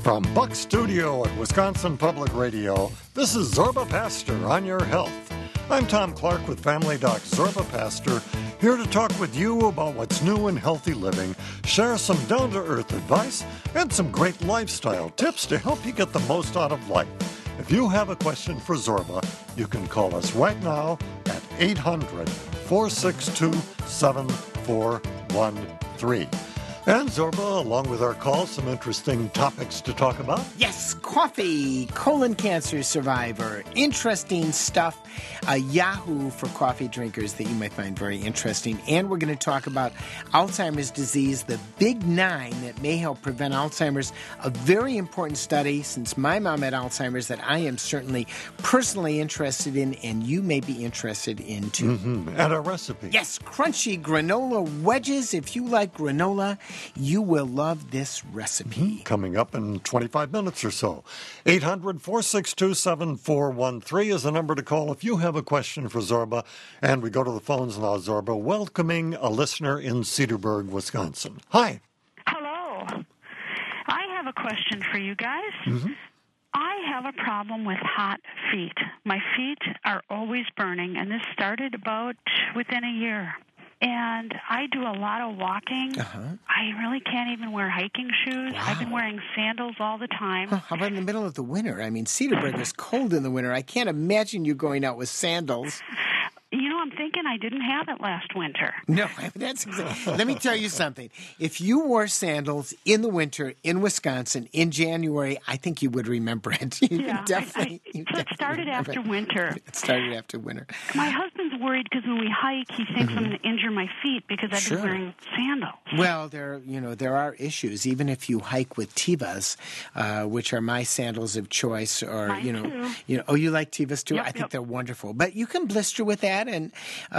From Buck Studio at Wisconsin Public Radio, this is Zorba Pastor on your health. I'm Tom Clark with Family Doc Zorba Pastor, here to talk with you about what's new in healthy living, share some down-to-earth advice, and some great lifestyle tips to help you get the most out of life. If you have a question for Zorba, you can call us right now at 800-462-7413. And Zorba, along with our call, some interesting topics to talk about. Yes, coffee, colon cancer survivor, interesting stuff, Yahoo for coffee drinkers that you might find very interesting. And we're going to talk about Alzheimer's disease, the Big Nine that may help prevent Alzheimer's, a very important study since my mom had Alzheimer's that I am certainly personally interested in and you may be interested in too. And a recipe. Yes, crunchy granola wedges. If you like granola, you will love this recipe. Coming up in 25 minutes or so. 800-462-7413 is the number to call if you have a question for Zorba. And we go to the phones now, Zorba, welcoming a listener in Cedarburg, Wisconsin. Hi. Hello. I have a question for you guys. I have a problem with hot feet. My feet are always burning, and this started about within a year. And I do a lot of walking. I really can't even wear hiking shoes. Wow. I've been wearing sandals all the time. How about in the middle of the winter? I mean, Cedarburg is cold in the winter. I can't imagine you going out with sandals. You know, I'm thinking I didn't have it last winter. No, that's exactly. Let me tell you something. If you wore sandals in the winter in Wisconsin in January, I think you would remember it. Yeah, definitely. it started after winter. It started after winter. My husband's worried because when we hike, he thinks I'm going to injure my feet because I've been wearing sandals. Well, there are issues. Even if you hike with Tevas, which are my sandals of choice, or Mine too. Oh, you like Tevas too? Yep, I think they're wonderful. But you can blister with that, and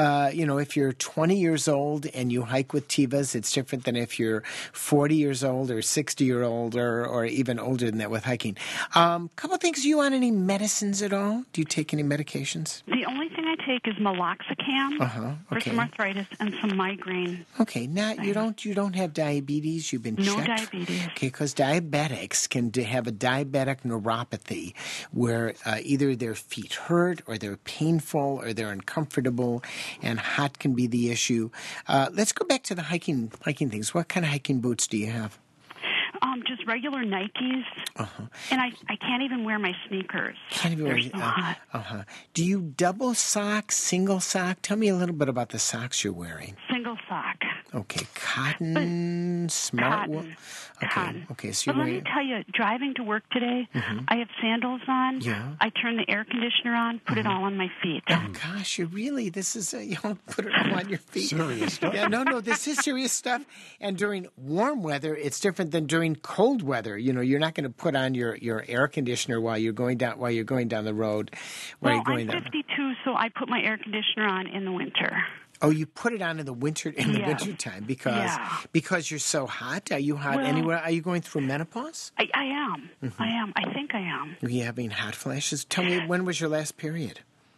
if you're 20 years old and you hike with Tevas, it's different than if you're 40 years old or 60 year old or even older than that with hiking. Couple things. Do you on any medicines at all? Do you take any medications? The only thing I take is meloxicam for some arthritis and some migraine. Okay, now you don't have diabetes. You've been checked. No diabetes. Okay, because diabetics can have a diabetic neuropathy where either their feet hurt or they're painful or they're uncomfortable, and hot can be the issue. Let's go back to the hiking things. What kind of hiking boots do you have? Just regular Nikes, and I can't even wear my sneakers. They're so hot. Do you double sock, single sock? Tell me a little bit about the socks you're wearing. Single sock. Okay, cotton, smart wool. Cotton. Okay. So but let me tell you, driving to work today, I have sandals on. Yeah. I turn the air conditioner on, put it all on my feet. Oh gosh, you don't put it all on your feet. Serious stuff. Yeah, no, this is serious stuff. And during warm weather, it's different than during cold weather. You're not going to put on your air conditioner while you're going down the road. I'm 52, so I put my air conditioner on in the winter. Oh, you put it on in the winter time because you're so hot. Are you hot anywhere? Are you going through menopause? I am. I am. I think I am. Are you having hot flashes? Tell me, when was your last period?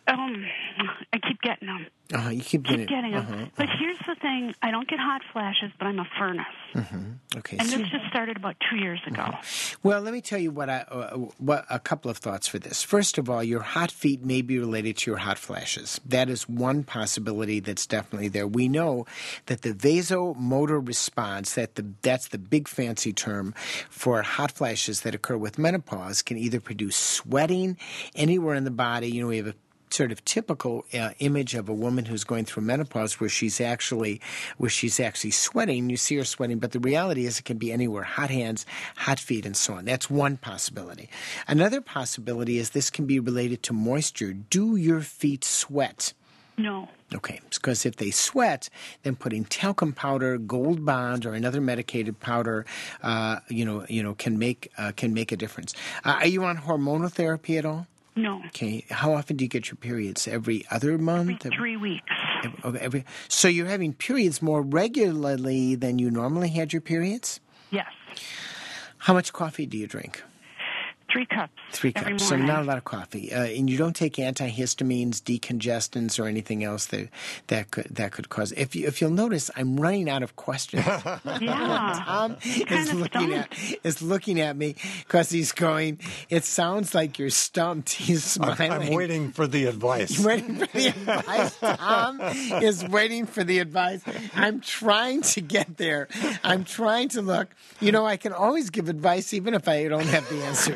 I keep getting them. You keep getting them. But here's the thing. I don't get hot flashes, but I'm a furnace. Okay. And this just started about 2 years ago. Well, let me tell you what a couple of thoughts for this. First of all, your hot feet may be related to your hot flashes. That is one possibility that's definitely there. We know that the vasomotor response, that's the big fancy term for hot flashes that occur with menopause, can either produce sweating anywhere in the body. We have a sort of typical image of a woman who's going through menopause where she's actually sweating. You see her sweating, but the reality is it can be anywhere: hot hands, hot feet, and so on. That's one possibility. Another possibility is this can be related to moisture. Do your feet sweat? No. Okay, because if they sweat, then putting talcum powder, Gold Bond, or another medicated powder, can make a difference. Are you on hormonal therapy at all? No. Okay. How often do you get your periods? Every other month? Every 3 weeks. So you're having periods more regularly than you normally had your periods? Yes. How much coffee do you drink? 3 cups. 3 every cups, so morning. not a lot of coffee. And you don't take antihistamines, decongestants, or anything else that could cause. If you'll notice, I'm running out of questions. Yeah. Tom is looking at me because he's going, it sounds like you're stumped. He's smiling. I'm waiting for the advice. You're waiting for the advice. Tom is waiting for the advice. I'm trying to get there. I'm trying to look. I can always give advice even if I don't have the answer.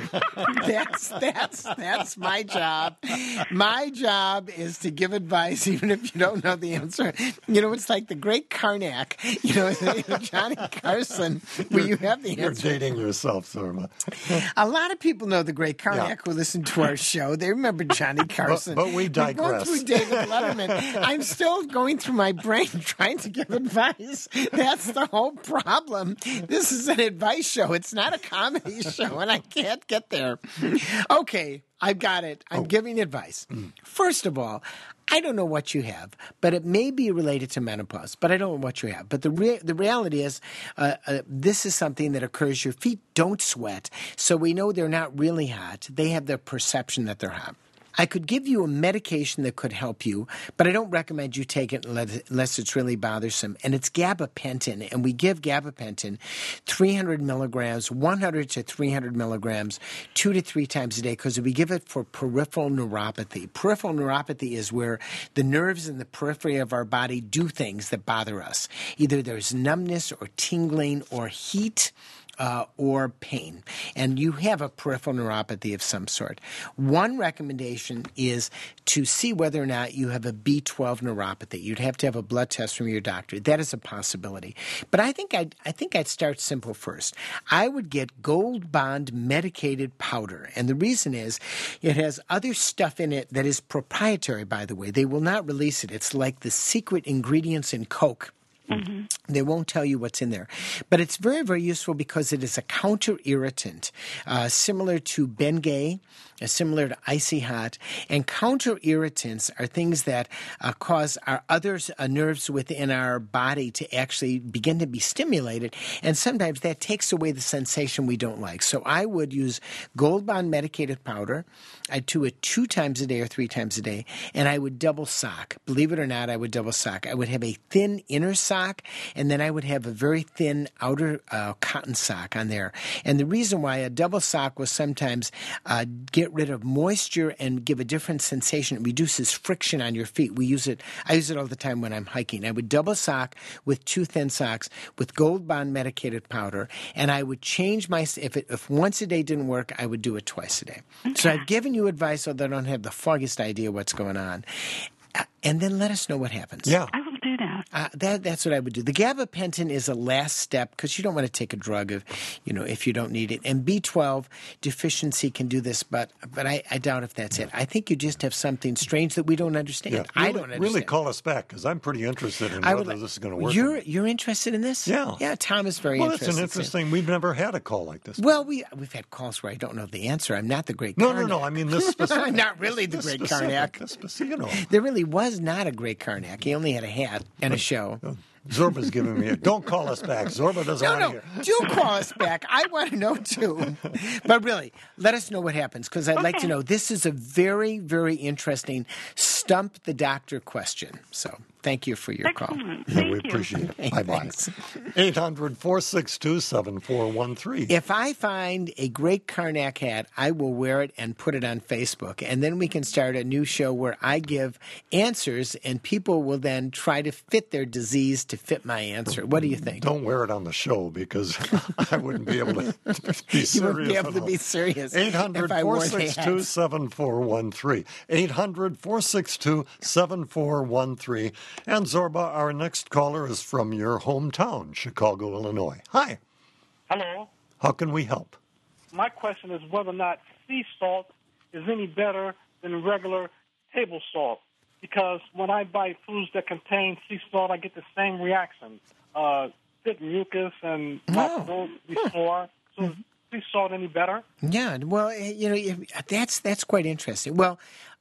That's my job. My job is to give advice even if you don't know the answer. It's like the great Karnak, Johnny Carson, where you have the answer. You're dating yourself, Zorba. A lot of people know the great Karnak who listen to our show. They remember Johnny Carson. But we digress. We're going through David Letterman. I'm still going through my brain trying to give advice. That's the whole problem. This is an advice show. It's not a comedy show, and I can't get there. Okay, I've got it. I'm giving advice. First of all, I don't know what you have, but it may be related to menopause, but I don't know what you have. But the reality is this is something that occurs. Your feet don't sweat, so we know they're not really hot. They have the perception that they're hot. I could give you a medication that could help you, but I don't recommend you take it unless it's really bothersome. And it's gabapentin, and we give gabapentin 300 milligrams, 100 to 300 milligrams, 2 to 3 times a day, because we give it for peripheral neuropathy. Peripheral neuropathy is where the nerves in the periphery of our body do things that bother us. Either there's numbness or tingling or heat, or pain, and you have a peripheral neuropathy of some sort. One recommendation is to see whether or not you have a B12 neuropathy. You'd have to have a blood test from your doctor. That is a possibility. But I think I'd start simple first. I would get Gold Bond medicated powder, and the reason is it has other stuff in it that is proprietary, by the way. They will not release it. It's like the secret ingredients in Coke. Mm-hmm. They won't tell you what's in there. But it's very, very useful because it is a counter-irritant, similar to Bengay, similar to Icy Hot. And counter-irritants are things that cause our other nerves within our body to actually begin to be stimulated. And sometimes that takes away the sensation we don't like. So I would use Gold Bond medicated powder. I'd do it 2 times a day or 3 times a day. And I would double sock. Believe it or not, I would double sock. I would have a thin inner sock, and then I would have a very thin outer cotton sock on there. And the reason why a double sock will sometimes get rid of moisture and give a different sensation. It reduces friction on your feet. I use it all the time when I'm hiking. I would double sock with 2 thin socks with Gold Bond medicated powder, and I would change if once a day didn't work, I would do it twice a day. Okay. So I've given you advice, although I don't have the foggiest idea what's going on. And then let us know what happens. Yeah. I will do that. That's what I would do. The gabapentin is a last step because you don't want to take a drug if you don't need it. And B12 deficiency can do this, but I doubt if that's it. I think you just have something strange that we don't understand. Yeah. I don't understand. Really call us back because I'm pretty interested in whether this is going to work. You're interested in this? Yeah. Yeah, Tom is very interested. Well, it's an interesting. We've never had a call like this. Well, we've had calls where I don't know the answer. I'm not the great Karnak. No. I mean this specific. I'm not really the great Karnak. There really was not a great Karnak. He only had a hat and a show. Zorba's giving me don't call us back. Zorba doesn't want to hear. Do call us back. I want to know, too. But really, let us know what happens, because I'd like to know. This is a very, very interesting stump the doctor question. So thank you for your call. We appreciate it. Bye-bye. 800-462-7413. If I find a great Karnak hat, I will wear it and put it on Facebook. And then we can start a new show where I give answers, and people will then try to fit their disease to fit my answer. What do you think? Don't wear it on the show because I wouldn't be able to be serious. You wouldn't be able to be serious. 800-462-7413. 800-462-7413. And Zorba, our next caller is from your hometown, Chicago, Illinois. Hi. Hello. How can we help? My question is whether or not sea salt is any better than regular table salt. Because when I buy foods that contain sea salt, I get the same reaction. Thick mucus and my throat before. So is sea salt any better? Yeah, well, that's quite interesting. Well,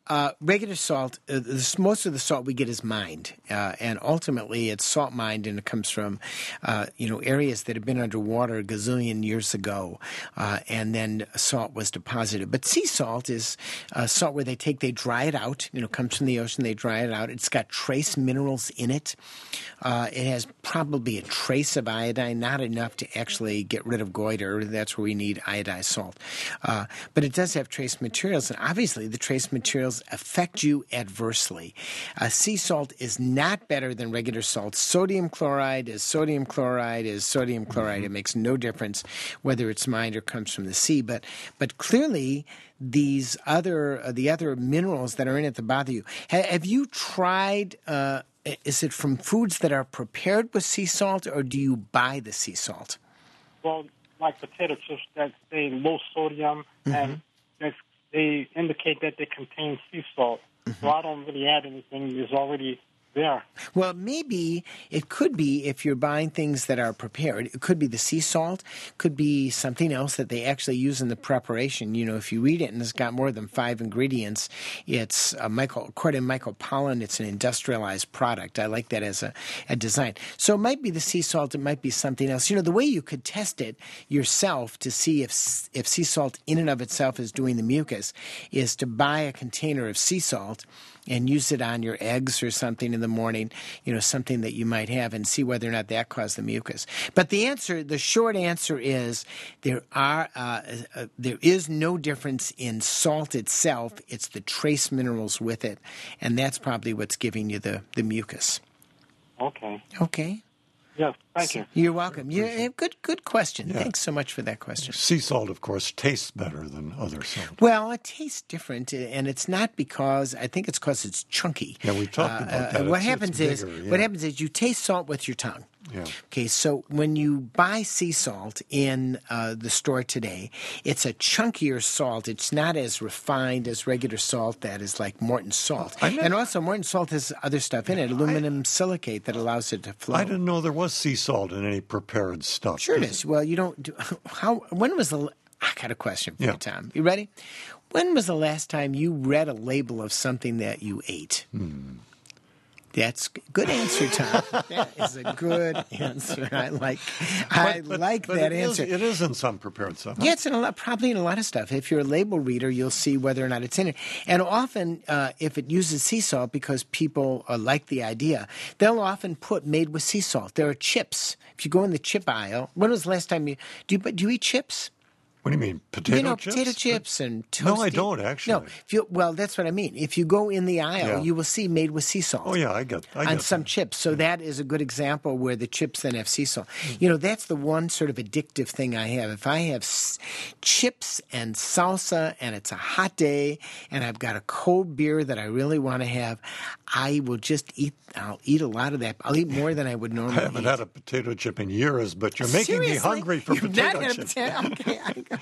regular salt, most of the salt we get is mined, and ultimately it's salt mined, and it comes from, areas that have been underwater a gazillion years ago, and then salt was deposited. But sea salt is salt where they dry it out. Comes from the ocean, they dry it out. It's got trace minerals in it. It has probably a trace of iodine, not enough to actually get rid of goiter. That's where we need iodized salt. But it does have trace materials, and obviously the trace materials affect you adversely. Sea salt is not better than regular salt. Sodium chloride is sodium chloride is sodium chloride. It makes no difference whether it's mined or comes from the sea. But clearly, the other minerals that are in it that bother you. Have you tried? Is it from foods that are prepared with sea salt, or do you buy the sea salt? Well, like potato chips that say low sodium, and they indicate that they contain sea salt. So I don't really add anything. It's already there. Well, maybe it could be if you're buying things that are prepared. It could be the sea salt, could be something else that they actually use in the preparation. If you read it and it's got more than 5 ingredients, it's according to Michael Pollan, it's an industrialized product. I like that as a design. So it might be the sea salt. It might be something else. The way you could test it yourself to see if sea salt in and of itself is doing the mucus is to buy a container of sea salt and use it on your eggs or something in the morning, something that you might have, and see whether or not that caused the mucus. But the short answer is there is no difference in salt itself. It's the trace minerals with it, and that's probably what's giving you the mucus. Okay. Okay. Yes, thank you. You're welcome. Good question. Yeah. Thanks so much for that question. Sea salt, of course, tastes better than other salt. Well, it tastes different, and it's not because I think it's because it's chunky. Yeah, we talked about that. What happens is you taste salt with your tongue. Yeah. Okay, so when you buy sea salt in the store today, it's a chunkier salt. It's not as refined as regular salt that is like Morton salt. And also, Morton salt has other stuff in it, aluminum silicate that allows it to flow. I didn't know there was sea salt in any prepared stuff. Sure it is. Well, you don't do... When was the... I got a question for you, Tom. You ready? When was the last time you read a label of something that you ate? That's a good answer, Tom. That is a good answer. I like that answer. It is in some prepared stuff. Yeah, it's probably in a lot of stuff. If you're a label reader, you'll see whether or not it's in it. And often, if it uses sea salt, because people like the idea, they'll often put made with sea salt. There are chips. If you go in the chip aisle, when was the last time do you eat chips? What do you mean, potato chips? Potato chips and toasty. No, I don't, actually. No, that's what I mean. If you go in the aisle, you will see made with sea salt. Oh, yeah, I get on some chips. So that is a good example where the chips then have sea salt. That's the one sort of addictive thing I have. If I have chips and salsa and it's a hot day and I've got a cold beer that I really want to have, I will just I'll eat a lot of that. I'll eat more than I would normally eat. I haven't had a potato chip in years, but you're making me hungry for potato chips. Okay.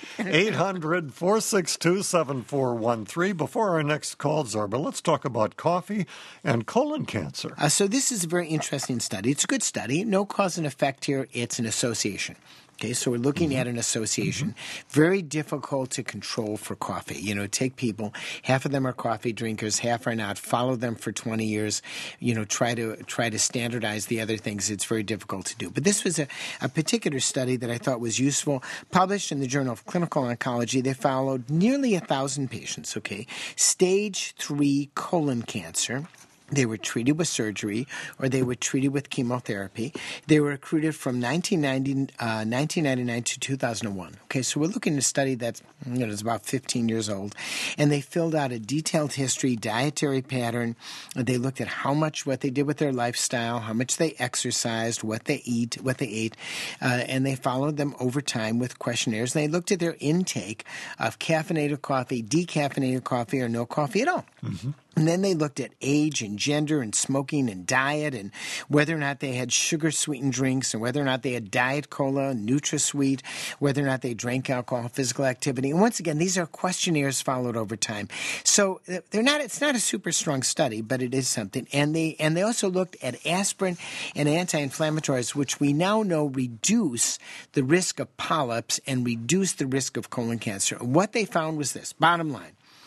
800-462-7413. Before our next call, Zorba, let's talk about coffee and colon cancer. So this is a very interesting study. It's a good study. No cause and effect here. It's an association. Okay, so we're looking at an association. Very difficult to control for coffee. Take people, half of them are coffee drinkers, half are not. Follow them for 20 years. Try to standardize the other things. It's very difficult to do. But this was a particular study that I thought was useful, published in the Journal of Clinical Oncology. They followed nearly 1,000 patients, stage 3 colon cancer. They were treated with surgery or they were treated with chemotherapy. They were recruited from 1999 to 2001. Okay, so we're looking at a study that's is about 15 years old. And they filled out a detailed history, dietary pattern. They looked at what they did with their lifestyle, how much they exercised, what they ate. And they followed them over time with questionnaires. And they looked at their intake of caffeinated coffee, decaffeinated coffee, or no coffee at all. And then they looked at age and gender and smoking and diet and whether or not they had sugar-sweetened drinks and whether or not they had Diet Cola, NutraSweet, whether or not they drank alcohol, physical activity. And once again, these are questionnaires followed over time. So it's not a super strong study, but it is something. And they also looked at aspirin and anti-inflammatories, which we now know reduce the risk of polyps and reduce the risk of colon cancer. What they found was this, bottom line.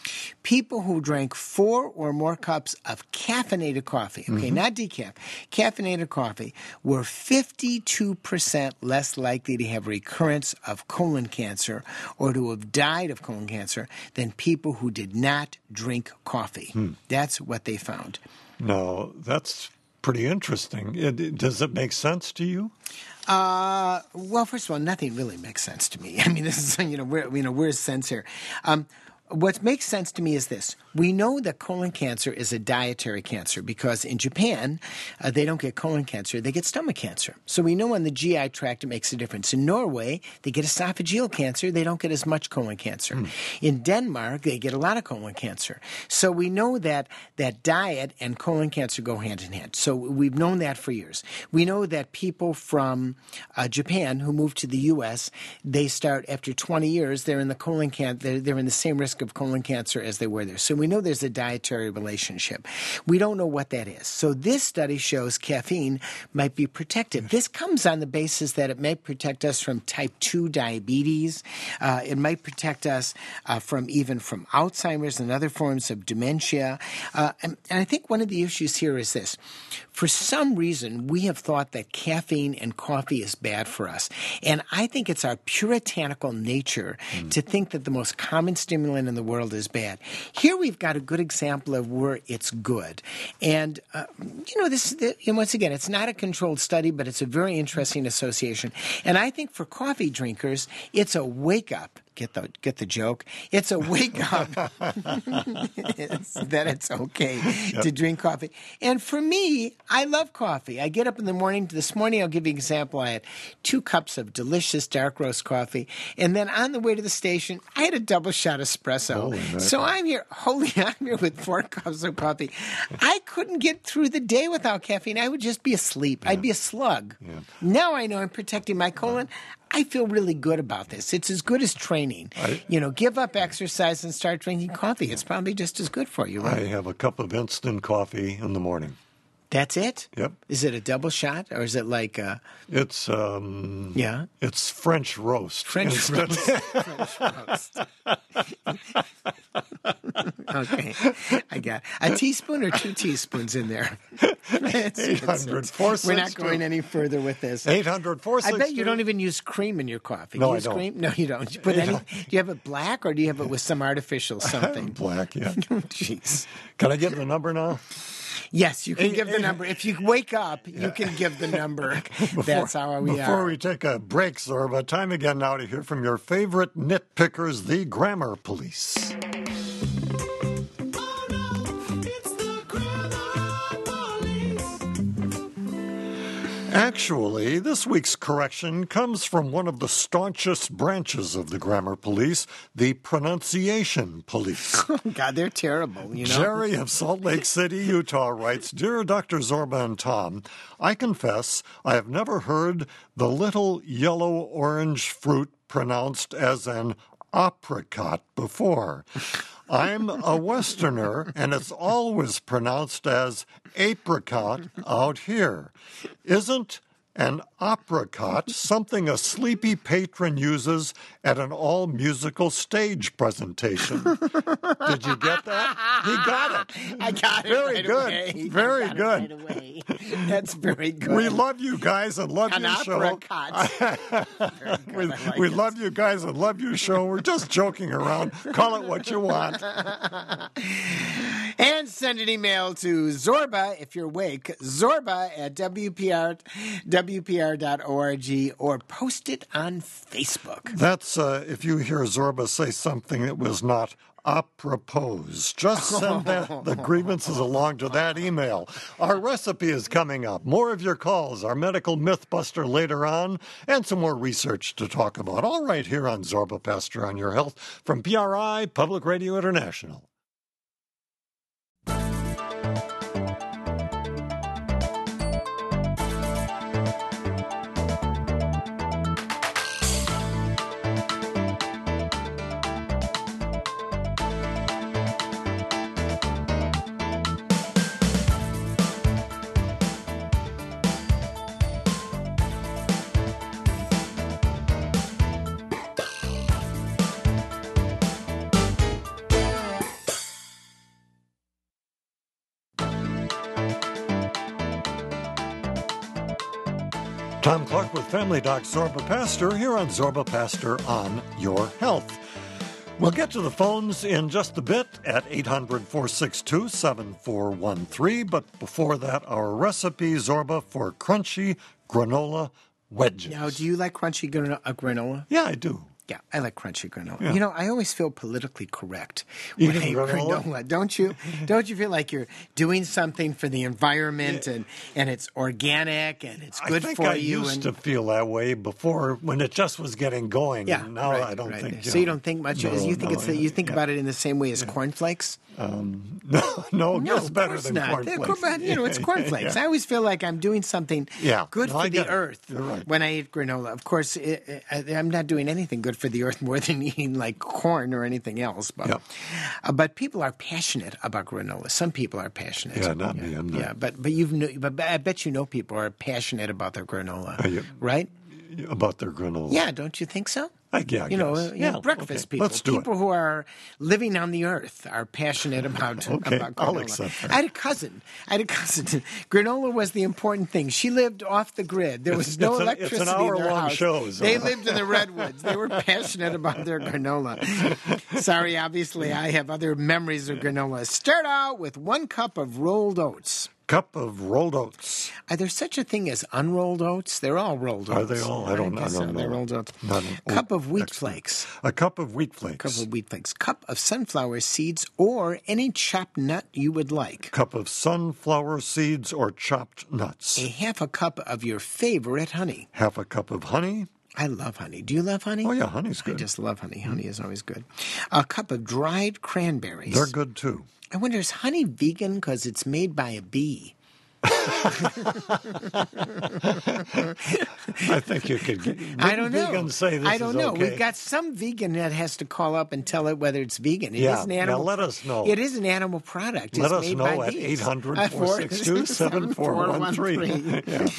People who drank 4 or more cups of caffeinated coffee, okay, not decaf, caffeinated coffee, were 52% less likely to have recurrence of colon cancer or to have died of colon cancer than people who did not drink coffee. That's what they found. Now, that's pretty interesting. Does it make sense to you? Well, first of all, nothing really makes sense to me. I mean, this is, where's sense here? What makes sense to me is this. We know that colon cancer is a dietary cancer because in Japan, they don't get colon cancer, they get stomach cancer. So we know on the GI tract it makes a difference. In Norway, they get esophageal cancer, they don't get as much colon cancer. In Denmark, they get a lot of colon cancer. So we know that diet and colon cancer go hand in hand. So we've known that for years. We know that people from Japan who move to the U.S., they start after 20 years, they're in the colon cancer, they're in the same risk of colon cancer as they were there. So we know there's a dietary relationship. We don't know what that is. So this study shows caffeine might be protective. This comes on the basis that it may protect us from type 2 diabetes. It might protect us from Alzheimer's and other forms of dementia. And I think one of the issues here is this. For some reason, we have thought that caffeine and coffee is bad for us. And I think it's our puritanical nature to think that the most common stimulant in the world is bad. Here we've got a good example of where it's good. And, once again, it's not a controlled study, but it's a very interesting association. And I think for coffee drinkers, it's a wake-up. Get the joke? It's a wake-up that it's okay to drink coffee. And for me, I love coffee. I get up in the morning. This morning, I'll give you an example. I had 2 cups of delicious dark roast coffee. And then on the way to the station, I had a double shot espresso. So I'm here with 4 cups of coffee. I couldn't get through the day without caffeine. I would just be asleep. I'd be a slug. Now I know I'm protecting my colon. I feel really good about this. It's as good as training. Give up exercise and start drinking coffee. It's probably just as good for you, right? I have a cup of instant coffee in the morning. That's it? Yep. Is it a double shot or is it like It's it's French roast. French roast. Okay. I got a teaspoon or 2 teaspoons in there. 800-462. We're not going any further with this. 800-462. I bet you don't even use cream in your coffee. No, do you use I don't. Cream? No, you don't. Do you have it black or do you have it with some artificial something? Black, yeah. Jeez. Can I give the number now? Yes, you can give the number. If you wake up, you can give the number. That's how we are. Before we take a break, Zorba, time again now to hear from your favorite nitpickers, the Grammar Police. Actually, this week's correction comes from one of the staunchest branches of the Grammar Police, the Pronunciation Police. Oh, God, they're terrible, Jerry of Salt Lake City, Utah writes, Dear Dr. Zorba and Tom, I confess I have never heard the little yellow-orange fruit pronounced as an apricot before. I'm a Westerner, and it's always pronounced as apricot out here. Isn't an apricot something a sleepy patron uses at an all-musical stage presentation? Did you get that? He got it. I got it. Very right good. Away. Very good. Right away. That's very good. We love you guys and love your show. We love you guys and love your show. We're just joking around. Call it what you want. And send an email to Zorba, if you're awake, Zorba at WPR.org, or post it on Facebook. That's if you hear Zorba say something that was not apropos. Just send the grievances along to that email. Our recipe is coming up. More of your calls, our medical mythbuster later on, and some more research to talk about. All right here on Zorba Pastor on Your Health from PRI, Public Radio International. Tom Clark with Family Doc Zorba Pastor here on Zorba Pastor on Your Health. We'll get to the phones in just a bit at 800-462-7413. But before that, our recipe, Zorba, for crunchy granola wedges. Now, do you like crunchy granola? Yeah, I do. Yeah, I like crunchy granola. Yeah. You know, I always feel politically correct when I Eating eat granola? granola. Don't you? Don't you feel like you're doing something for the environment and it's organic and it's good I think for I you? used to feel that way before when it just was getting going. Yeah, And now right, I don't right. think. So you don't think much. No, you think no, you think about it in the same way as cornflakes. No, it's of better course than not. cornflakes. You know, it's cornflakes. Yeah. I always feel like I'm doing something good No, for I the get it. earth You're right. when I eat granola. Of course, I'm not doing anything good for the earth more than eating like corn or anything else. But, but people are passionate about granola. Some people are passionate. Yeah, not me. I'm not. Yeah, but I bet you know people are passionate about their granola, right? About their granola. Yeah, don't you think so? I You know, guess. breakfast okay. people, Let's do people who are living on the earth are passionate about granola. I'll accept that. I had a cousin. Granola was the important thing. She lived off the grid. There was no electricity it's an hour in their long house. show. They lived in the redwoods. They were passionate about their granola. Sorry, obviously, I have other memories of granola. Start out with 1 cup of rolled oats. Cup of rolled oats. Are there such a thing as unrolled oats? They're all rolled oats. Are they all? I don't guess so. know. They're rolled oats. Not an Cup oat of wheat expert. flakes. A cup of wheat flakes. Cup of wheat flakes. Cup of sunflower seeds or any chopped nut you would like. Cup of sunflower seeds or chopped nuts. A half a cup of your favorite honey. Half a cup of honey. I love honey. Do you love honey? Oh, yeah, honey's good. I just love honey. Honey is always good. A cup of dried cranberries. They're good, too. I wonder, is honey vegan because it's made by a bee? I think you could get... I don't know. Vegans say this I don't is know. okay. We've got some vegan that has to call up and tell it whether it's vegan. It is an animal. Now let us know. It is an animal product. Let It's us made know by at bees. 800-462-7413.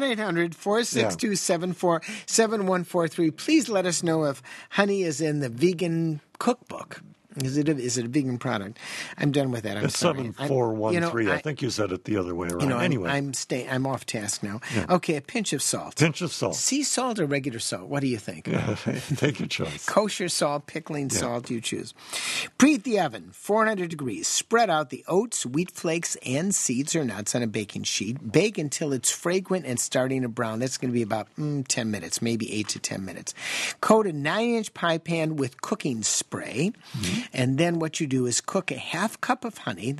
1-800-462-7143. Please let us know if honey is in the vegan cookbook. Is it a vegan product? I'm done with that. I'm It's sorry. 7413. I think you said it the other way around. Anyway. I'm off task now. Yeah. Okay, a pinch of salt. Pinch of salt. Sea salt or regular salt? What do you think? Take your choice. Kosher salt, pickling salt, you choose. Preheat the oven, 400 degrees. Spread out the oats, wheat flakes, and seeds or nuts on a baking sheet. Bake until it's fragrant and starting to brown. That's going to be about 10 minutes, maybe 8 to 10 minutes. Coat a 9-inch pie pan with cooking spray. Mm-hmm. And then what you do is cook a half cup of honey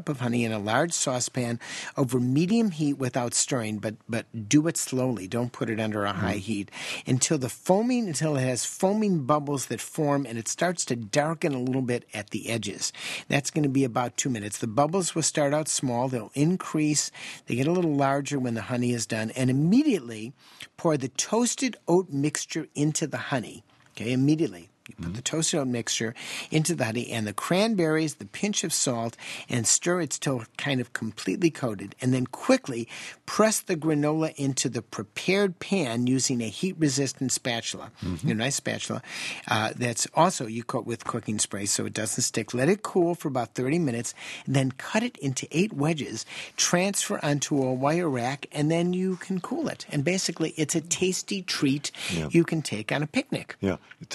in a large saucepan over medium heat without stirring, but do it slowly. Don't put it under a high heat until it has foaming bubbles that form and it starts to darken a little bit at the edges. That's going to be about 2 minutes. The bubbles will start out small. They'll increase. They get a little larger when the honey is done. And immediately pour the toasted oat mixture into the honey. Okay, immediately. You put the toasted oat mixture into the honey and the cranberries, the pinch of salt, and stir it till kind of completely coated. And then quickly press the granola into the prepared pan using a heat-resistant spatula. A nice spatula. That's also, you coat with cooking spray so it doesn't stick. Let it cool for about 30 minutes. And then cut it into 8 wedges. Transfer onto a wire rack, and then you can cool it. And basically, it's a tasty treat you can take on a picnic. Yeah.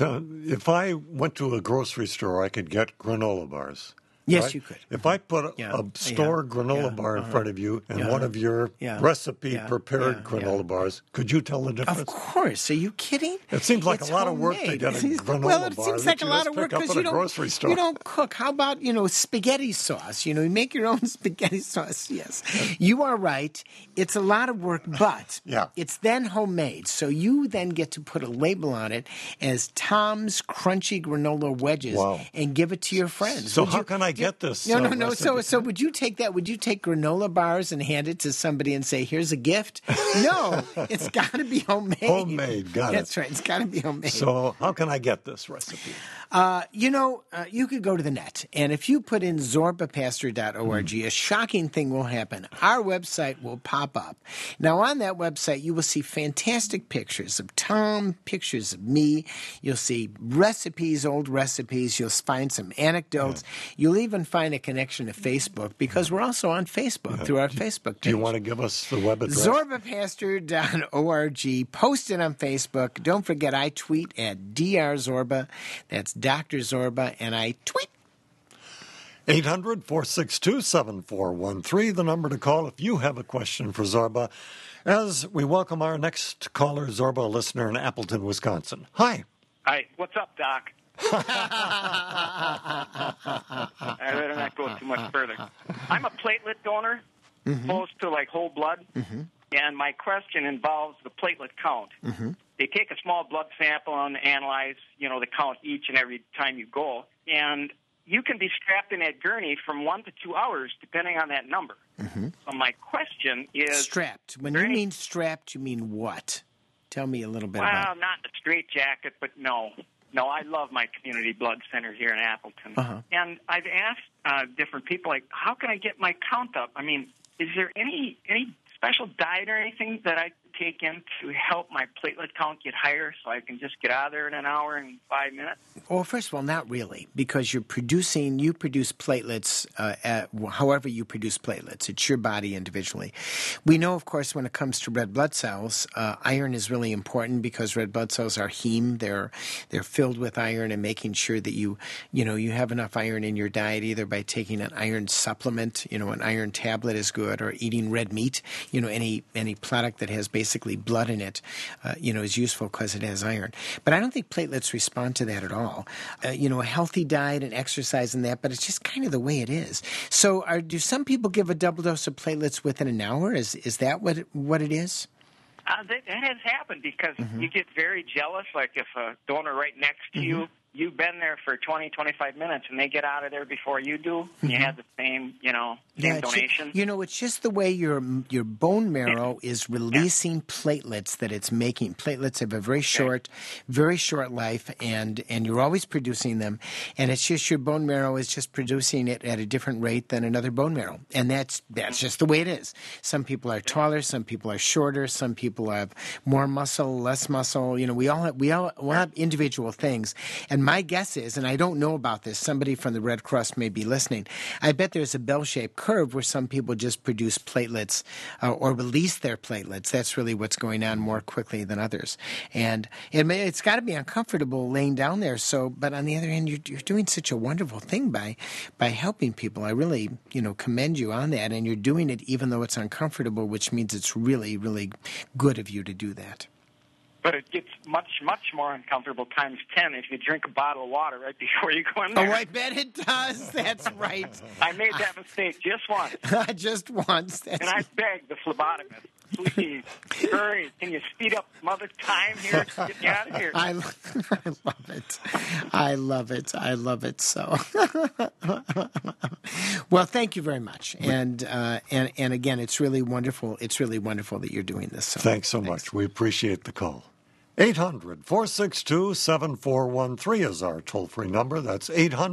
If I went to a grocery store, I could get granola bars. Yes, right? you could. If I put a store granola bar in front of you and one of your recipe prepared granola bars, could you tell the difference? Of course. Are you kidding? It seems like It's a lot of work to homemade. get a granola well, it bar seems that like a you lot just of work pick up because at a grocery store. You don't cook. How about, spaghetti sauce? You make your own spaghetti sauce. Yes. You are right. It's a lot of work, but it's then homemade. So you then get to put a label on it as Tom's Crunchy Granola Wedges and give it to your friends. So how can I get this? No. So would you take that? Would you take granola bars and hand it to somebody and say, "Here's a gift"? No, it's got to be homemade. Homemade, got it. That's right. It's got to be homemade. So how can I get this recipe? You could go to the net, and if you put in zorbapastor.org, a shocking thing will happen. Our website will pop up. Now, on that website, you will see fantastic pictures of Tom, pictures of me. You'll see recipes, old recipes. You'll find some anecdotes. You'll even find a connection to Facebook, because we're also on Facebook through our Facebook page. Do you want to give us the web address? zorbapastor.org. Post it on Facebook. Don't forget, I tweet at Dr. Zorba. That's Dr. Zorba, and I tweet. 800-462-7413, the number to call if you have a question for Zorba. As we welcome our next caller, Zorba, a listener in Appleton, Wisconsin. Hi. Hi. What's up, Doc? I better not go too much further. I'm a platelet donor, opposed to like whole blood, and my question involves the platelet count. They take a small blood sample and analyze, the count each and every time you go, and you can be strapped in that gurney from 1 to 2 hours, depending on that number. So my question is... Strapped. When you mean strapped, you mean what? Tell me a little bit about it. Well, not the straitjacket, but no. No, I love my community blood center here in Appleton. And I've asked different people, like, how can I get my count up? I mean, is there any special diet or anything that I take in to help my platelet count get higher so I can just get out of there in an hour and 5 minutes? Well, first of all, not really, because you produce platelets however you produce platelets. It's your body individually. We know, of course, when it comes to red blood cells, iron is really important, because red blood cells are heme. They're filled with iron, and making sure that you have enough iron in your diet, either by taking an iron supplement, an iron tablet is good, or eating red meat. Any product that has basically blood in it, is useful because it has iron. But I don't think platelets respond to that at all. A healthy diet and exercise and that, but it's just kind of the way it is. So do some people give a double dose of platelets within an hour? Is that what it is? That has happened, because you get very jealous, like if a donor right next to you, you've been there for 20, 25 minutes, and they get out of there before you do, and you have the same, same donation. It's just the way your bone marrow is releasing platelets that it's making. Platelets have a very short life, and you're always producing them, and it's just your bone marrow is just producing it at a different rate than another bone marrow, and that's just the way it is. Some people are taller, some people are shorter, some people have more muscle, less muscle. We all have individual things, and my guess is, and I don't know about this, somebody from the Red Cross may be listening, I bet there's a bell-shaped curve where some people just produce platelets or release their platelets. That's really what's going on more quickly than others. And it's got to be uncomfortable laying down there. But on the other hand, you're doing such a wonderful thing by helping people. I really, commend you on that. And you're doing it even though it's uncomfortable, which means it's really, really good of you to do that. But it gets much, much more uncomfortable times 10 if you drink a bottle of water right before you go in there. Oh, I bet it does. That's right. I made that mistake just once. Just once. And I begged the phlebotomist, please, hurry, can you speed up mother time here? Get me out of here. I love it so. Well, thank you very much. And again, it's really wonderful. It's really wonderful that you're doing this. So Thanks so much. We appreciate the call. 800-462-7413 is our toll-free number. That's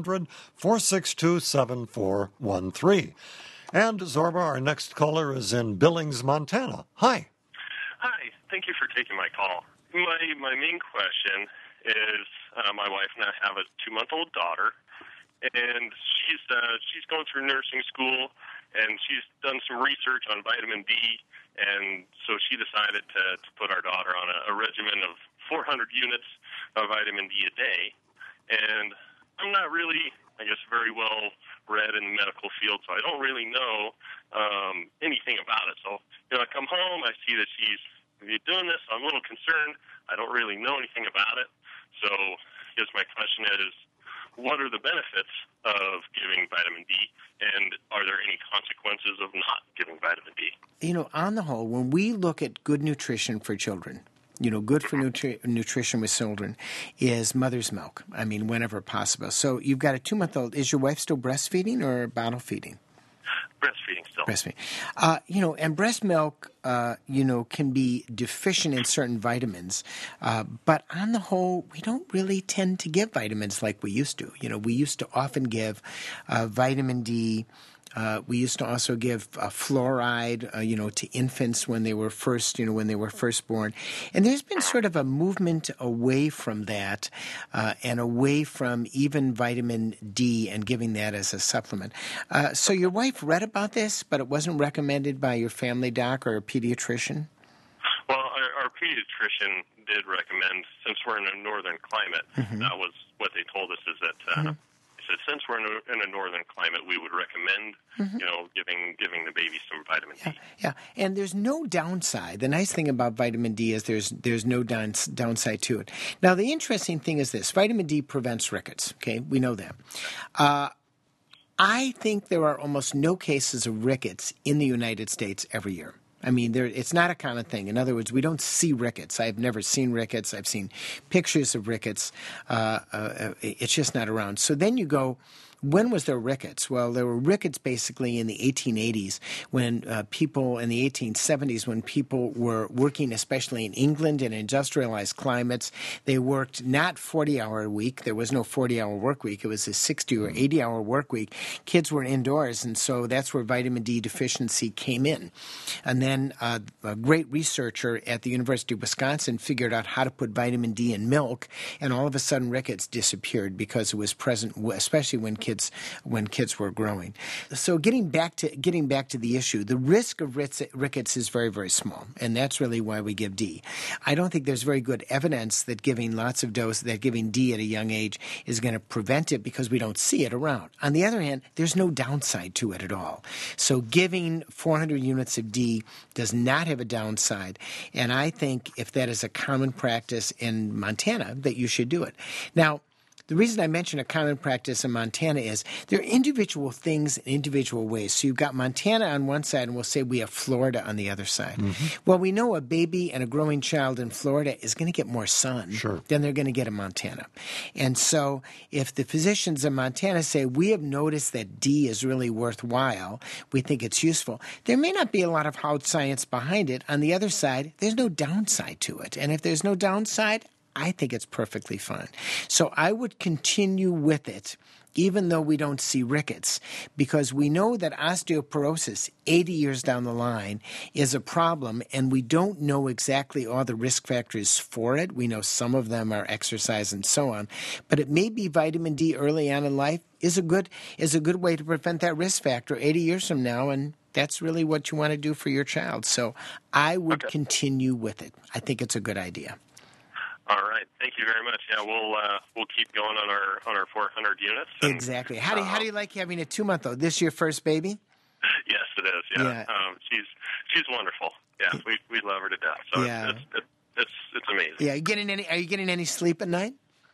800-462-7413. And Zorba, our next caller is in Billings, Montana. Hi. Hi. Thank you for taking my call. My main question is my wife and I have a 2-month-old daughter, and she's going through nursing school, and she's done some research on vitamin D, and so she decided to put our daughter on a regimen of 400 units of vitamin D a day. And I'm not really, very well read in the medical field, so I don't really know anything about it. So, I come home, I see that she's doing this, so I'm a little concerned. I don't really know anything about it. So I guess my question is, what are the benefits of giving vitamin D, and are there any consequences of not giving vitamin D? On the whole, when we look at good nutrition for children, good for nutrition with children is mother's milk. I mean, whenever possible. So you've got a 2-month-old. Is your wife still breastfeeding or bottle feeding? breastfeeding still. Breastfeeding. And breast milk, can be deficient in certain vitamins. But on the whole, we don't really tend to give vitamins like we used to. We used to often give vitamin D. We used to also give fluoride, to infants when they were first born. And there's been sort of a movement away from that and away from even vitamin D and giving that as a supplement. So your wife read about this, but it wasn't recommended by your family doc or a pediatrician? Well, our pediatrician did recommend, since we're in a northern climate, that was what they told us, is that since we're in a northern climate, we would recommend, giving the baby some vitamin D. Yeah, and there's no downside. The nice thing about vitamin D is there's no downside to it. Now, the interesting thing is this. Vitamin D prevents rickets, okay? We know that. I think there are almost no cases of rickets in the United States every year. I mean, it's not a common thing. In other words, we don't see rickets. I've never seen rickets. I've seen pictures of rickets. It's just not around. So then you go, when was there rickets? Well, there were rickets basically in the 1880s when people, in the 1870s, when people were working, especially in England in industrialized climates. They worked not 40-hour a week. There was no 40-hour work week. It was a 60 or 80-hour work week. Kids were indoors, and so that's where vitamin D deficiency came in. And then a great researcher at the University of Wisconsin figured out how to put vitamin D in milk, and all of a sudden rickets disappeared because it was present, especially when kids were growing. So getting back to the issue, the risk of rickets is very, very small, and that's really why we give D. I don't think there's very good evidence that giving lots of dose, that giving D at a young age is going to prevent it because we don't see it around. On the other hand, there's no downside to it at all. So giving 400 units of D does not have a downside, and I think if that is a common practice in Montana, that you should do it. Now, the reason I mention a common practice in Montana is there are individual things in individual ways. So you've got Montana on one side, and we'll say we have Florida on the other side. Well, we know a baby and a growing child in Florida is going to get more sun than they're going to get in Montana. And so if the physicians in Montana say, we have noticed that D is really worthwhile, we think it's useful, there may not be a lot of hard science behind it. On the other side, there's no downside to it. And if there's no downside, I think it's perfectly fine. So I would continue with it, even though we don't see rickets, because we know that osteoporosis 80 years down the line is a problem, and we don't know exactly all the risk factors for it. We know some of them are exercise and so on, but it may be vitamin D early on in life is a good way to prevent that risk factor 80 years from now, and that's really what you want to do for your child. So I would continue with it. I think it's a good idea. All right, thank you very much. Yeah, we'll keep going on our 400 units. And, exactly. How do you like having a 2-month-old? This your first baby? Yes, it is. Yeah. She's wonderful. Yeah, we love her to death. So it's amazing. Yeah. Are you getting any sleep at night?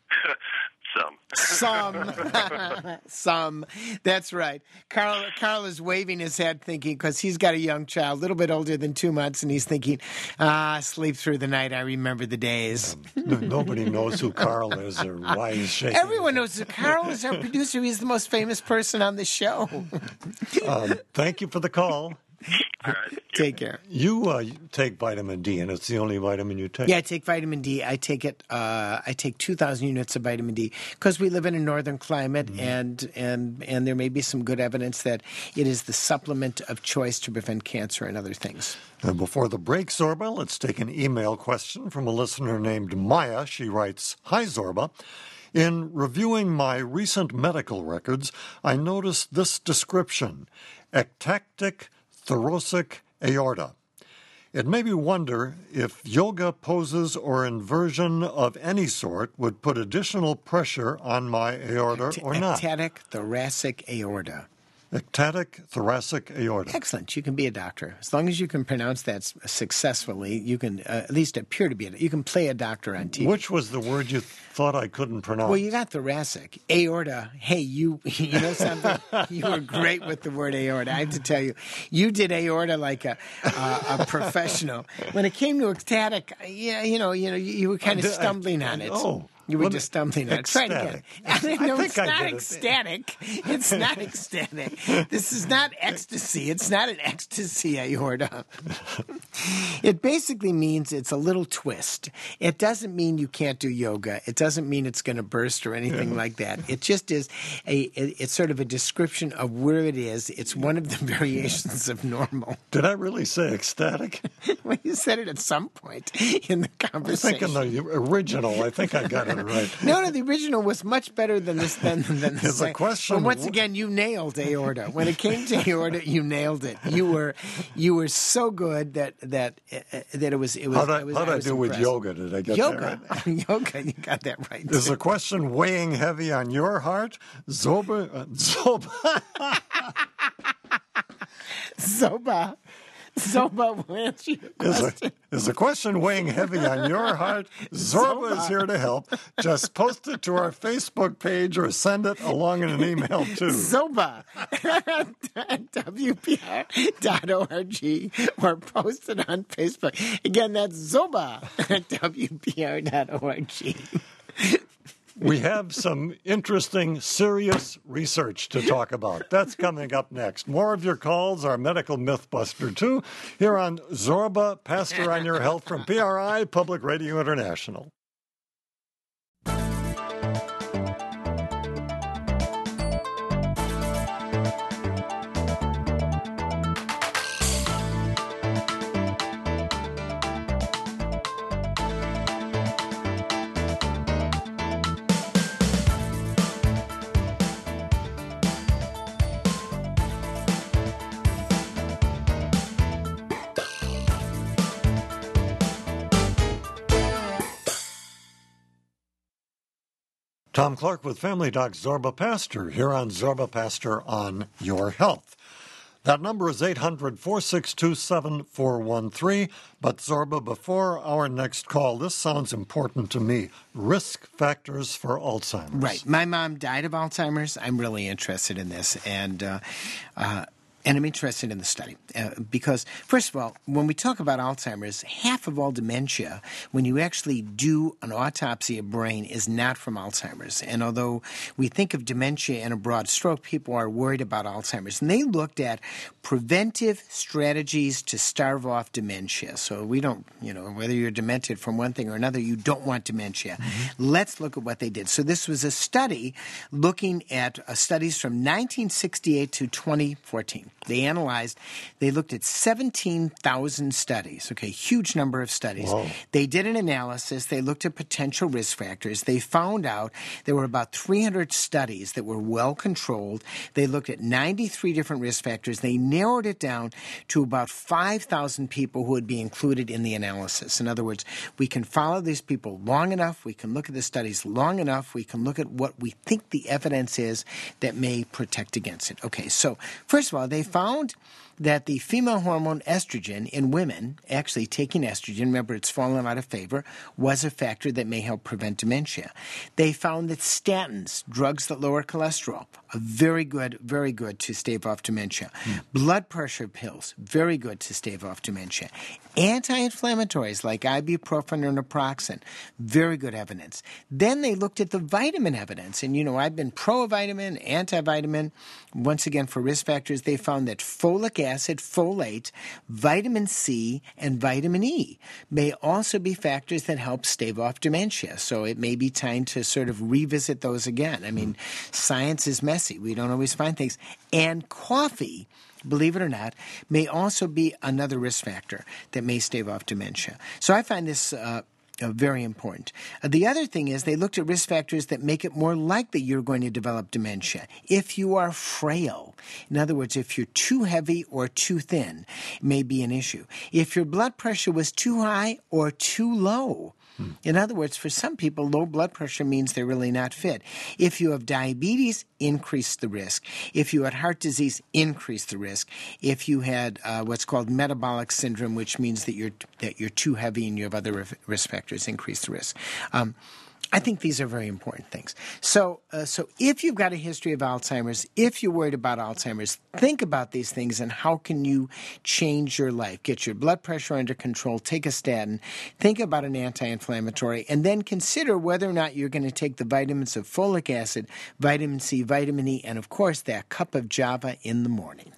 Some. That's right. Carl is waving his head thinking, because he's got a young child, a little bit older than 2 months, and he's thinking, sleep through the night. I remember the days. Nobody knows who Carl is or why he's shaking. Everyone knows who Carl is. Our producer. He's the most famous person on the show. Thank you for the call. All right. Take care. You take vitamin D, and it's the only vitamin you take. Yeah, I take vitamin D. I take it. I take 2,000 units of vitamin D because we live in a northern climate, and there may be some good evidence that it is the supplement of choice to prevent cancer and other things. And before the break, Zorba, let's take an email question from a listener named Maya. She writes, "Hi, Zorba. In reviewing my recent medical records, I noticed this description: ectatic thoracic aorta. It made me wonder if yoga poses or inversion of any sort would put additional pressure on my aorta or not." Ectatic thoracic aorta. Ectatic thoracic aorta. Excellent. You can be a doctor. As long as you can pronounce that successfully, you can at least appear to be you can play a doctor on TV. Which was the word you thought I couldn't pronounce? Well, you got thoracic. Aorta. Hey, you know something? You were great with the word aorta. I have to tell you, you did aorta like a professional. When it came to ectatic, you were kind of stumbling on it. Oh. You were just stumbling on it. Try it again. No, it's not ecstatic. It's not ecstatic. This is not ecstasy. It's not an ecstasy aorta. It basically means it's a little twist. It doesn't mean you can't do yoga. It doesn't mean it's going to burst or anything like that. It just is it's sort of a description of where it is. It's one of the variations of normal. Did I really say ecstatic? Well, you said it at some point in the conversation. I think in the original, I think I got it right. No, the original was much better than this. Than the question. But once again, you nailed aorta. When it came to aorta, you nailed it. You were so good that it was. How'd I do with yoga? Did I get that right? Yoga, you got that right. Is the question weighing heavy on your heart? Zoba. Zoba will answer your question. Is the question weighing heavy on your heart? Zorba is here to help. Just post it to our Facebook page or send it along in an email too. Zoba at WPR.org or post it on Facebook. Again, that's Zoba at WPR.org. We have some interesting, serious research to talk about. That's coming up next. More of your calls, our medical mythbuster, too, here on Zorba, Pastor on Your Health from PRI, Public Radio International. Tom Clark with Family Doc Zorba Pastor here on Zorba Pastor on Your Health. That number is 800-462-7413. But Zorba, before our next call, this sounds important to me. Risk factors for Alzheimer's. Right. My mom died of Alzheimer's. I'm really interested in this. And I'm interested in the study because, first of all, when we talk about Alzheimer's, half of all dementia, when you actually do an autopsy of brain, is not from Alzheimer's. And although we think of dementia in a broad stroke, people are worried about Alzheimer's. And they looked at preventive strategies to starve off dementia. So we don't, whether you're demented from one thing or another, you don't want dementia. Mm-hmm. Let's look at what they did. So this was a study looking at studies from 1968 to 2014. They looked at 17,000 studies, huge number of studies. Whoa. They did an analysis. They looked at potential risk factors. They found out there were about 300 studies that were well controlled. They looked at 93 different risk factors. They narrowed it down to about 5,000 people who would be included in the analysis. In other words, we can follow these people long enough. We can look at the studies long enough. We can look at what we think the evidence is that may protect against it. Okay, so first of all, they found that the female hormone estrogen in women, actually taking estrogen, remember it's fallen out of favor, was a factor that may help prevent dementia. They found that statins, drugs that lower cholesterol, are very good to stave off dementia. Blood pressure pills, very good to stave off dementia. Anti-inflammatories like ibuprofen or naproxen, very good evidence. Then they looked at the vitamin evidence. And, I've been pro-vitamin, anti-vitamin. Once again, for risk factors, they found that folic acid, folate, vitamin C, and vitamin E may also be factors that help stave off dementia. So it may be time to sort of revisit those again. I mean, science is messy. We don't always find things. And coffee, believe it or not, may also be another risk factor that may stave off dementia. So I find this very important. The other thing is they looked at risk factors that make it more likely you're going to develop dementia. If you are frail, in other words, if you're too heavy or too thin, it may be an issue. If your blood pressure was too high or too low, in other words, for some people, low blood pressure means they're really not fit. If you have diabetes, increase the risk. If you had heart disease, increase the risk. If you had what's called metabolic syndrome, which means that you're too heavy and you have other risk factors, increase the risk. I think these are very important things. So if you've got a history of Alzheimer's, if you're worried about Alzheimer's, think about these things and how can you change your life. Get your blood pressure under control, take a statin, think about an anti-inflammatory, and then consider whether or not you're going to take the vitamins of folic acid, vitamin C, vitamin E, and, of course, that cup of Java in the morning.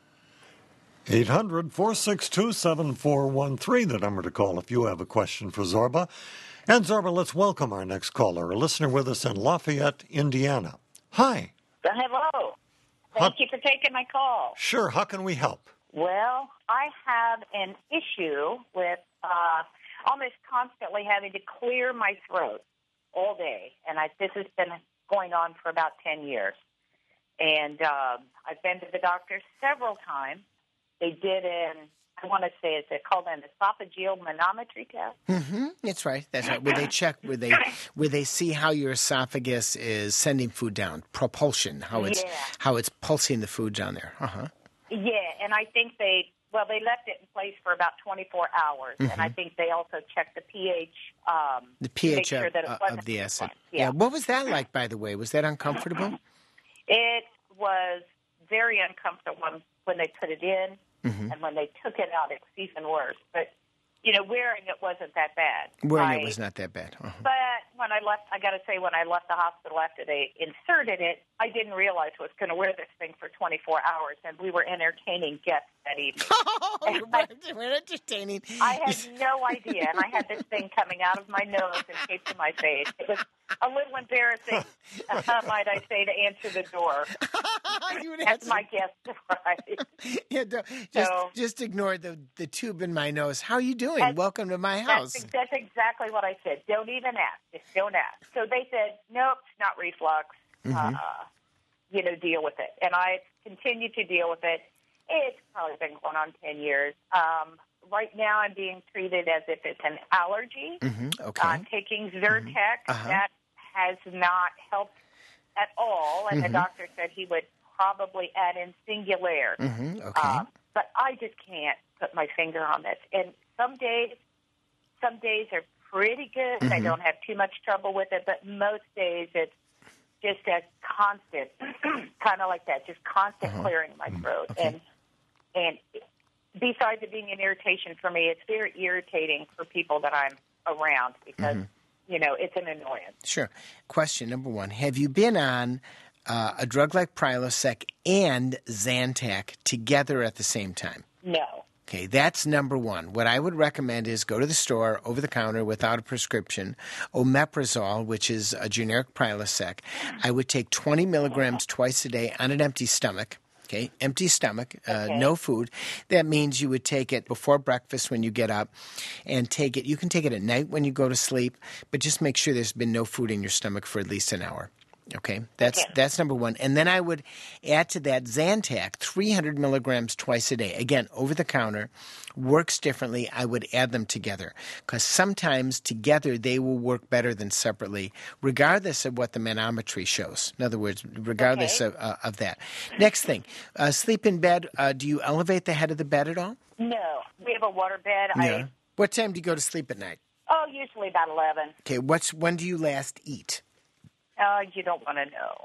800-462-7413, the number to call if you have a question for Zorba. And Zorba, let's welcome our next caller, a listener with us in Lafayette, Indiana. Hi. Hello. Thank you for taking my call. Sure. How can we help? Well, I have an issue with almost constantly having to clear my throat all day. And this has been going on for about 10 years. And I've been to the doctor several times. They did I want to say, it's called an esophageal manometry test. Mm-hmm. That's right. Where they check, where they see how your esophagus is sending food down, propulsion, how it's pulsing the food down there. Uh-huh. Yeah, and I think they left it in place for about 24 hours, and I think they also checked the pH. The pH sure of the acid. Yeah. What was that like, by the way? Was that uncomfortable? It was very uncomfortable when they put it in. Mm-hmm. And when they took it out, it's even worse. But, wearing it wasn't that bad. Wearing it was not that bad. Uh-huh. But when I left, I got to say, when I left the hospital after they inserted it, I didn't realize I was going to wear this thing for 24 hours, and we were entertaining guests that evening. We're entertaining. I had no idea, and I had this thing coming out of my nose and taped to my face. It was a little embarrassing, might I say, to answer the door. That's my guest, right? Yeah, just ignore the tube in my nose. How are you doing? Welcome to my house. That's exactly what I said. Don't even ask. Just don't ask. So they said, nope, it's not reflux. Mm-hmm. Deal with it. And I continue to deal with it. It's probably been going on 10 years. Right now I'm being treated as if it's an allergy. Mm-hmm. Okay. I'm taking Zyrtec. Mm-hmm. Uh-huh. That has not helped at all. And the doctor said he would probably add in Singulair. Mm-hmm. Okay. But I just can't put my finger on this. And some days are pretty good. Mm-hmm. I don't have too much trouble with it. But most days it's just a constant, kind of like that, just constant clearing my throat. Okay. And besides it being an irritation for me, it's very irritating for people that I'm around because, it's an annoyance. Sure. Question number one, have you been on a drug like Prilosec and Zantac together at the same time? No. Okay, that's number one. What I would recommend is go to the store, over the counter, without a prescription, omeprazole, which is a generic Prilosec. I would take 20 milligrams twice a day on an empty stomach. Okay, empty stomach, no food. That means you would take it before breakfast when you get up and take it. You can take it at night when you go to sleep, but just make sure there's been no food in your stomach for at least an hour. Okay, that's number one. And then I would add to that Zantac, 300 milligrams twice a day. Again, over the counter, works differently. I would add them together because sometimes together they will work better than separately, regardless of what the manometry shows. In other words, regardless of that. Next thing, sleep in bed. Do you elevate the head of the bed at all? No, we have a water bed. Yeah. What time do you go to sleep at night? Oh, usually about 11. Okay, when do you last eat? You don't want to know.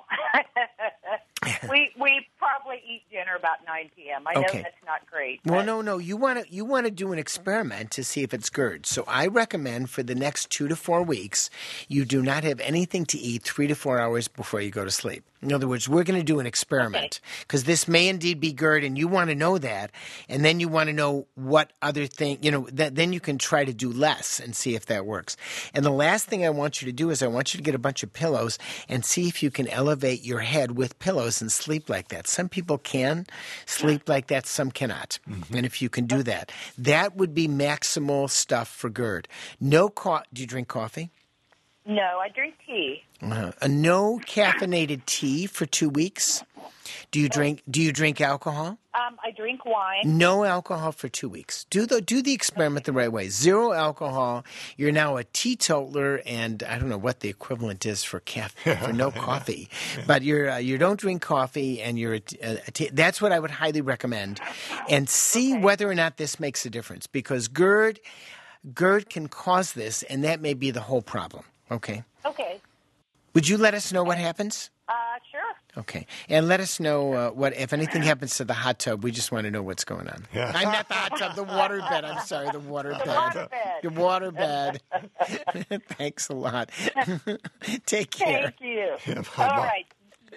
We probably eat dinner about 9 p.m. I know that's not great. Well, no. You want to do an experiment to see if it's GERD. So I recommend for the next 2 to 4 weeks, you do not have anything to eat 3 to 4 hours before you go to sleep. In other words, we're going to do an experiment because this may indeed be GERD, and you want to know that, and then you want to know what other thing, then you can try to do less and see if that works. And the last thing I want you to do is I want you to get a bunch of pillows and see if you can elevate your head with pillows and sleep like that. Some people can sleep like that, some cannot. Mm-hmm. And if you can do that, that would be maximal stuff for GERD. Do you drink coffee? No, I drink tea. A no caffeinated tea for 2 weeks. Do you drink alcohol? I drink wine. No alcohol for 2 weeks. Do the experiment the right way. 0 alcohol. You're now a teetotaler, and I don't know what the equivalent is for no coffee. But you don't drink coffee, and you're that's what I would highly recommend. And see whether or not this makes a difference, because GERD can cause this, and that may be the whole problem. Okay. Okay. Would you let us know what happens? Sure. Okay. And let us know what if anything happens to the hot tub. We just want to know what's going on. Yeah. I'm not the hot tub, the water bed. I'm sorry, the water bed. Water bed. The water bed. Thanks a lot. Take care. Thank you. Yeah, All right.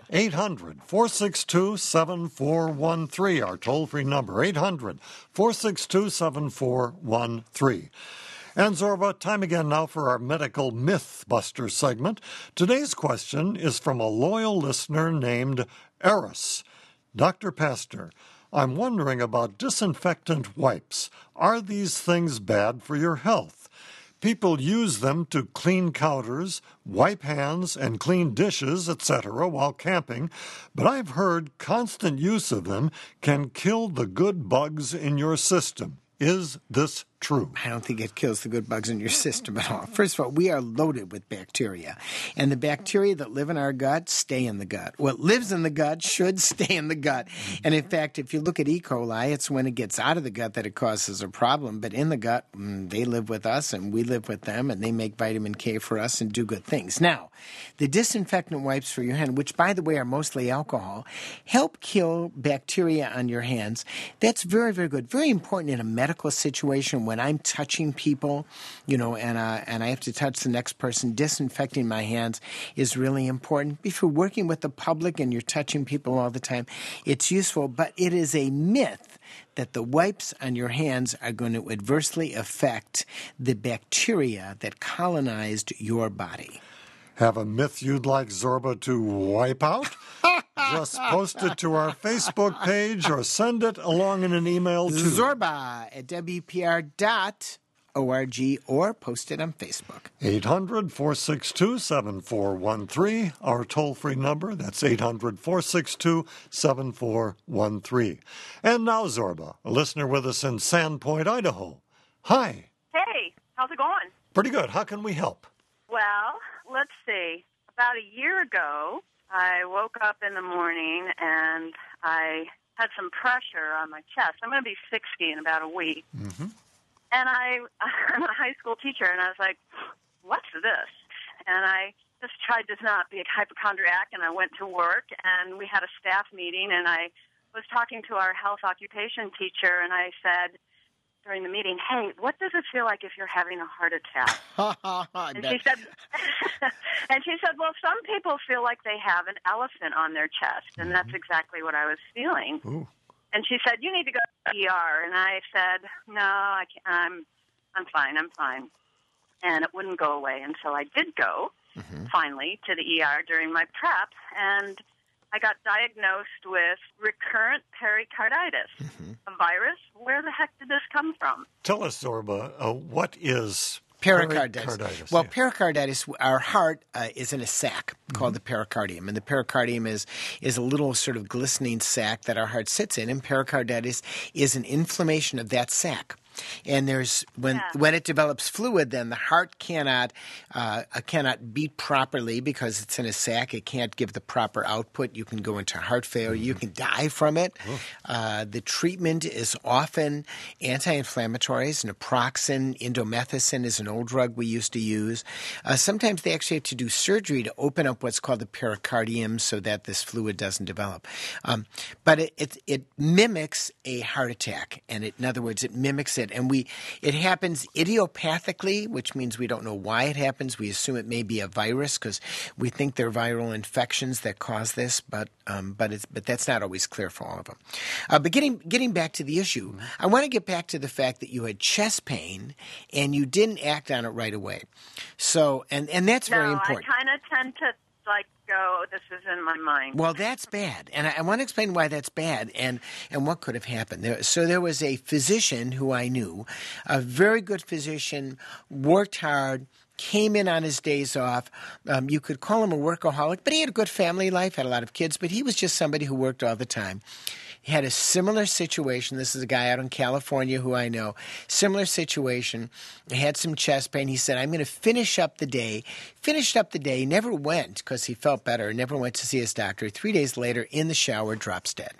800-462-7413, our toll-free number, 800-462-7413. And Zorba, time again now for our Medical Mythbuster segment. Today's question is from a loyal listener named Eris. Dr. Pastor, I'm wondering about disinfectant wipes. Are these things bad for your health? People use them to clean counters, wipe hands, and clean dishes, etc. while camping, but I've heard constant use of them can kill the good bugs in your system. Is this true? I don't think it kills the good bugs in your system at all. First of all, we are loaded with bacteria, and the bacteria that live in our gut stay in the gut. What lives in the gut should stay in the gut. And in fact, if you look at E. coli, it's when it gets out of the gut that it causes a problem. But in the gut, they live with us, and we live with them, and they make vitamin K for us and do good things. Now, the disinfectant wipes for your hand, which, by the way, are mostly alcohol, help kill bacteria on your hands. That's very, very good. Very important in a medical situation when I'm touching people, and I have to touch the next person. Disinfecting my hands is really important. If you're working with the public and you're touching people all the time, it's useful, but it is a myth that the wipes on your hands are going to adversely affect the bacteria that colonized your body. Have a myth you'd like Zorba to wipe out? Just post it to our Facebook page or send it along in an email to Zorba@WPR.org or post it on Facebook. 800-462-7413, our toll-free number. That's 800-462-7413. And now Zorba, a listener with us in Sandpoint, Idaho. Hi. Hey, how's it going? Pretty good. How can we help? Well, let's see. About a year ago, I woke up in the morning and I had some pressure on my chest. I'm going to be 60 in about a week. Mm-hmm. And I'm a high school teacher, and I was like, what's this? And I just tried to not be a hypochondriac, and I went to work, and we had a staff meeting, and I was talking to our health occupation teacher, and I said during the meeting, hey, what does it feel like if you're having a heart attack? And she said, well, some people feel like they have an elephant on their chest, and that's exactly what I was feeling. Ooh. And she said, you need to go to the ER. And I said, no, I can't. I'm fine. And it wouldn't go away until I did go, finally, to the ER during my prep. And I got diagnosed with recurrent pericarditis, a virus. Where the heck did this come from? Tell us, Zorba, what is pericarditis? Well, pericarditis, our heart is in a sac called the pericardium. And the pericardium is a little sort of glistening sac that our heart sits in. And pericarditis is an inflammation of that sac. And there's when it develops fluid, then the heart cannot beat properly because it's in a sac. It can't give the proper output. You can go into heart failure. You can die from it. The treatment is often anti-inflammatories. Naproxen, indomethacin is an old drug we used to use. Sometimes they actually have to do surgery to open up what's called the pericardium so that this fluid doesn't develop. But it mimics a heart attack, and in other words, it mimics it. And it happens idiopathically, which means we don't know why it happens. We assume it may be a virus because we think they're viral infections that cause this, but that's not always clear for all of them. But getting back to the issue, I want to get back to the fact that you had chest pain and you didn't act on it right away. So and that's very important. I kind of tend to go, this is in my mind. Well, that's bad. And I want to explain why that's bad and what could have happened. There was a physician who I knew, a very good physician, worked hard, came in on his days off. You could call him a workaholic, but he had a good family life, had a lot of kids, but he was just somebody who worked all the time. He had a similar situation. This is a guy out in California who I know. Similar situation. He had some chest pain. He said, I'm going to finish up the day. Finished up the day. Never went because he felt better. Never went to see his doctor. 3 days later, in the shower, drops dead.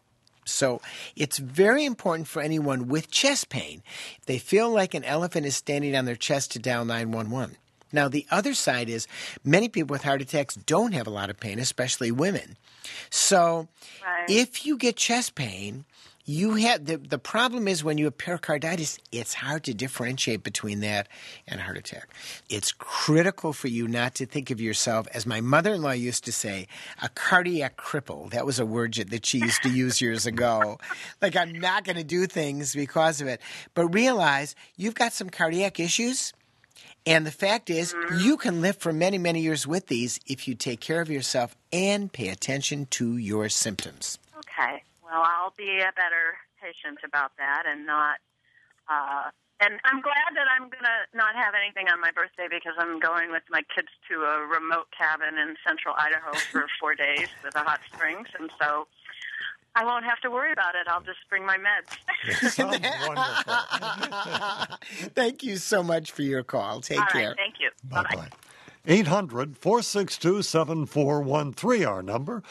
So it's very important for anyone with chest pain, if they feel like an elephant is standing on their chest, to dial 911. Now, the other side is many people with heart attacks don't have a lot of pain, especially women. So if you get chest pain, you have the problem is when you have pericarditis, it's hard to differentiate between that and heart attack. It's critical for you not to think of yourself, as my mother-in-law used to say, a cardiac cripple. That was a word that she used to use years ago. Like, I'm not going to do things because of it. But realize you've got some cardiac issues. And the fact is, you can live for many, many years with these if you take care of yourself and pay attention to your symptoms. Okay. Well, I'll be a better patient about that and not. And I'm glad that I'm going to not have anything on my birthday because I'm going with my kids to a remote cabin in central Idaho for 4 days with a hot springs. And so I won't have to worry about it. I'll just bring my meds. Sounds wonderful. Thank you so much for your call. Take care. Right, thank you. Bye-bye. 800-462-7413, our number.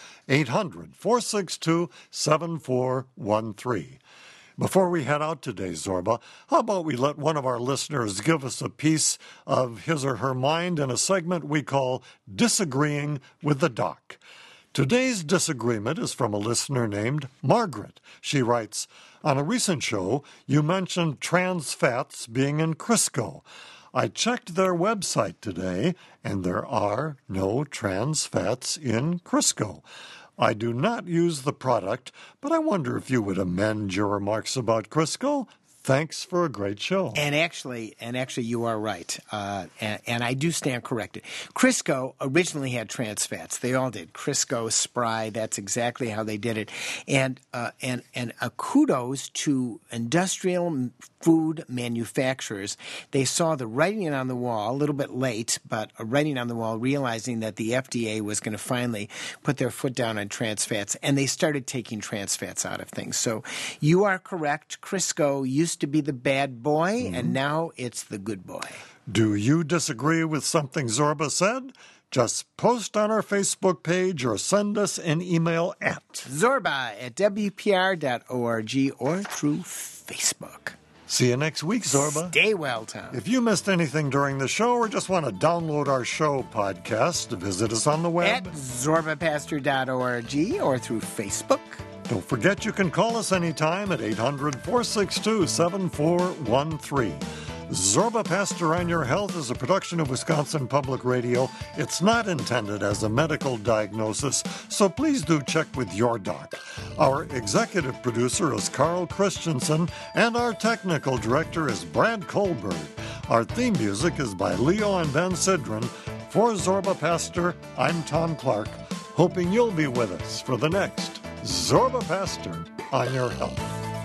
800-462-7413. Before we head out today, Zorba, how about we let one of our listeners give us a piece of his or her mind in a segment we call Disagreeing with the Doc. Today's disagreement is from a listener named Margaret. She writes, on a recent show, you mentioned trans fats being in Crisco. I checked their website today, and there are no trans fats in Crisco. I do not use the product, but I wonder if you would amend your remarks about Crisco. Thanks for a great show. And actually, you are right. And I do stand corrected. Crisco originally had trans fats. They all did. Crisco, Spry, that's exactly how they did it. And kudos to industrial food manufacturers. They saw the writing on the wall, a little bit late, but a writing on the wall, realizing that the FDA was going to finally put their foot down on trans fats, and they started taking trans fats out of things. So you are correct. Crisco used to be the bad boy, and now it's the good boy. Do you disagree with something Zorba said? Just post on our Facebook page or send us an email at zorba@wpr.org or through Facebook. See you next week, Zorba. Stay well, Tom. If you missed anything during the show or just want to download our show podcast, visit us on the web at zorbapastor.org or through Facebook. Don't forget you can call us anytime at 800-462-7413. Zorba Pastor on Your Health is a production of Wisconsin Public Radio. It's not intended as a medical diagnosis, so please do check with your doc. Our executive producer is Carl Christensen, and our technical director is Brad Colberg. Our theme music is by Leo and Ben Sidran. For Zorba Pastor, I'm Tom Clark, hoping you'll be with us for the next Zorba Pastor on Your Health.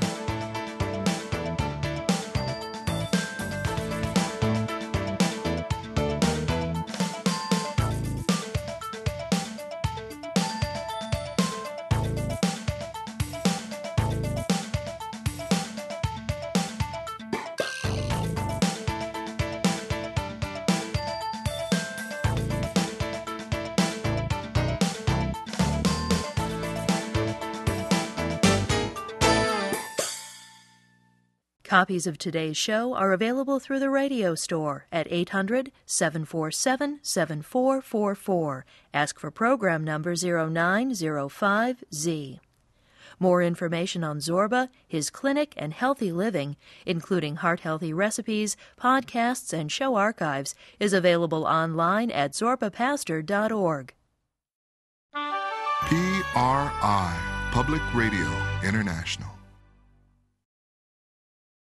Copies of today's show are available through the radio store at 800-747-7444. Ask for program number 0905Z. More information on Zorba, his clinic, and healthy living, including heart-healthy recipes, podcasts, and show archives, is available online at zorbapastor.org. PRI, Public Radio International.